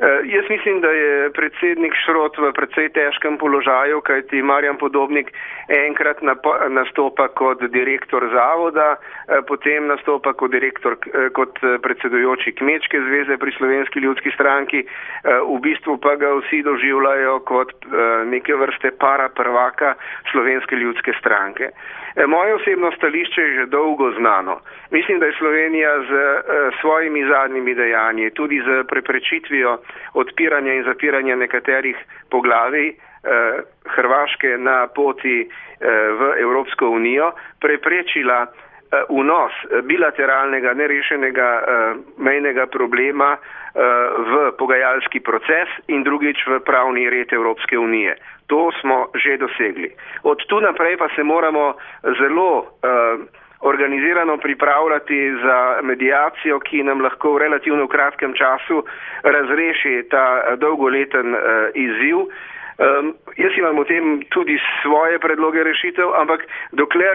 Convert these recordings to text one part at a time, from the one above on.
Jaz mislim, da je predsednik Šrot v precej težkem položaju, kajti Marjan Podobnik enkrat nastopa kot direktor zavoda, potem nastopa kot predsedujoči Kmečke zveze pri Slovenski ljudski stranki, v bistvu pa ga vsi doživljajo kot neke vrste paraprvaka Slovenske ljudske stranke. Moje osebno stališče je že dolgo znano. Mislim, da je Slovenija z svojimi zadnjimi dejanji, tudi z preprečitvijo odpiranja in zapiranja nekaterih poglavij Hrvaške na poti v Evropsko unijo, preprečila vnos bilateralnega nerešenega mejnega problema v pogajalski proces in drugič v pravni red Evropske unije. To smo že dosegli. Od tu naprej pa se moramo zelo organizirano pripravljati za mediacijo, ki nam lahko v relativno kratkem času razreši ta dolgoleten izziv. Jaz imam v tem tudi svoje predloge rešitev, ampak dokler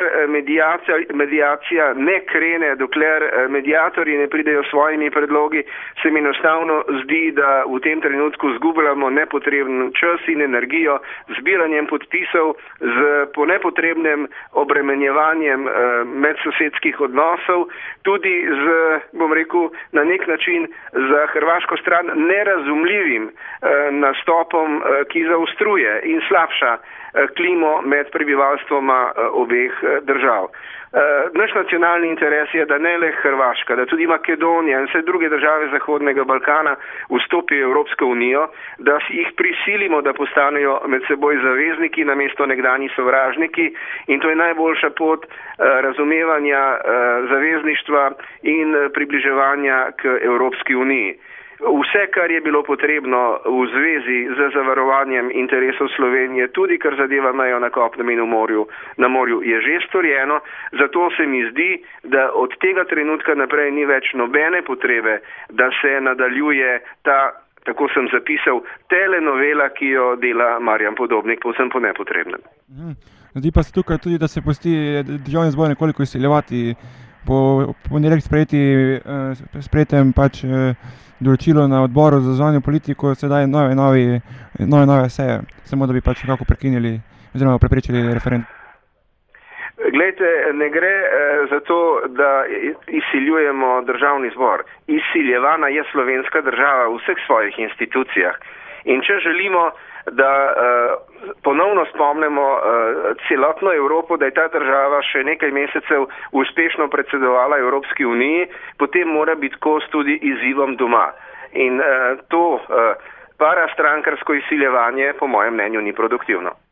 mediacija ne krene, dokler mediatorji ne pridejo s svojimi predlogi, se mi enostavno zdi, da v tem trenutku zgubljamo nepotreben čas in energijo zbiranjem podpisov, z po nepotrebnem obremenjevanjem medsosedskih odnosov, tudi z, bom rekel, na nek način za hrvaško stran nerazumljivim nastopom, ki zaostruje in slabša klimo med prebivalstvoma obeh držav. Naš nacionalni interes je, da ne le Hrvaška, da tudi Makedonija in vse druge države Zahodnega Balkana vstopijo v Evropsko unijo, da jih prisilimo, da postanejo med seboj zavezniki namesto nekdanji sovražniki, in to je najboljša pot razumevanja zavezništva in približevanja k Evropski uniji. Vse, kar je bilo potrebno v zvezi z zavarovanjem interesov Slovenije, tudi kar zadeva mejo na kopnem in na morju, je že storjeno. Zato se mi zdi, da od tega trenutka naprej ni več nobene potrebe, da se nadaljuje ta, tako sem zapisal, telenovela, ki jo dela Marjan Podobnik, povsem po nepotrebnem. Zdi pa se tukaj tudi, da se pusti državni zbor nekoliko izsiljevati po ponedeljek sprejetem določilo na odboru za zunanjo politiko, sedaj nove seje, samo da bi nekako prekinili oziroma preprečili referendum. Glejte, ne gre za to, da izsiljujemo državni zbor. Izsiljevana je slovenska država v vseh svojih institucijah. In če želimo, da ponovno spomnimo celotno Evropo, da je ta država še nekaj mesecev uspešno predsedovala Evropski uniji, potem mora biti kos tudi izzivom doma. In to parastrankarsko izsiljevanje po mojem mnenju ni produktivno.